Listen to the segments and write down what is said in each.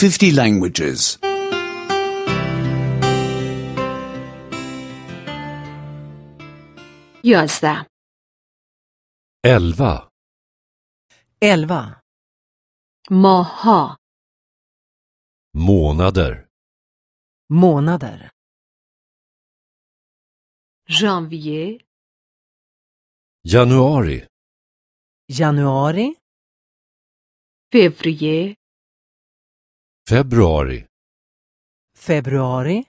50 languages. 11. 11. 11. ماها. Månader. Månader. ژانویه. Januari. Januari. فوریه. Februari. Februari.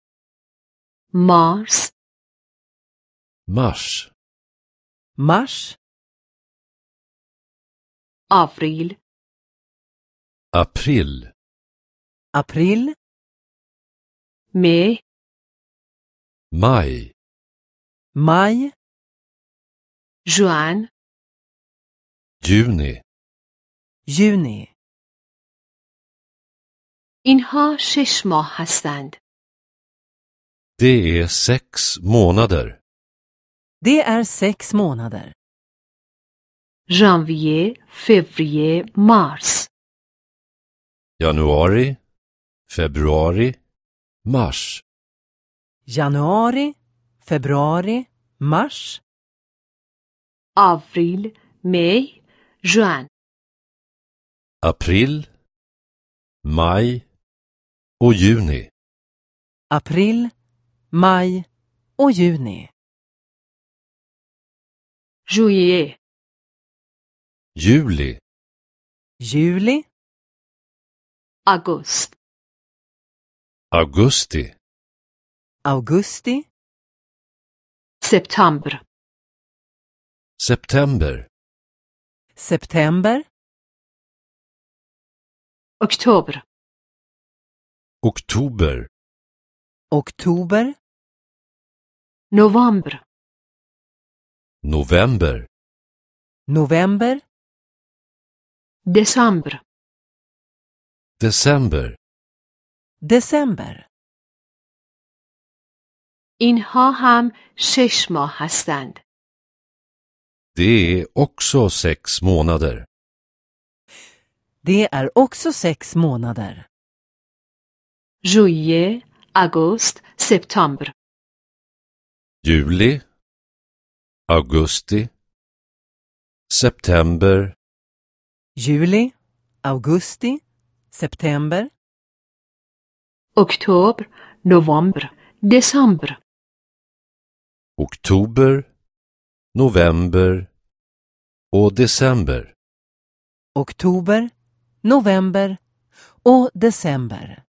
مارس. Mars. Mars. آوریل. April. April. مه. Maj. Maj. ژوئن. Juni. Juni. اینها 6 ماه هستند. Det är 6 månader. Det är 6 månader. ژانویه، فوریه، مارس. Januari. Februari. Mars. Januari. Februari. Mars. آوریل، می، ژوئن. April. Maj. Och juni. April. Maj och juni. ژوئیه. Juli. Juli. آگوست. Augusti. Augusti. سپتامبر. September. September. اکتبر. Oktober. Oktober. نوامبر. November. November. دسامبر. December. December. اینها هم 6 ماه هستند. Det är också 6 månader. Det är också 6 månader. ژوئیه، آگوست، سپتامبر. Juli. Augusti. September. Juli. Augusti. September. اکتبر، نوامبر، دسامبر. Oktober. November. Och december. Oktober. November och december.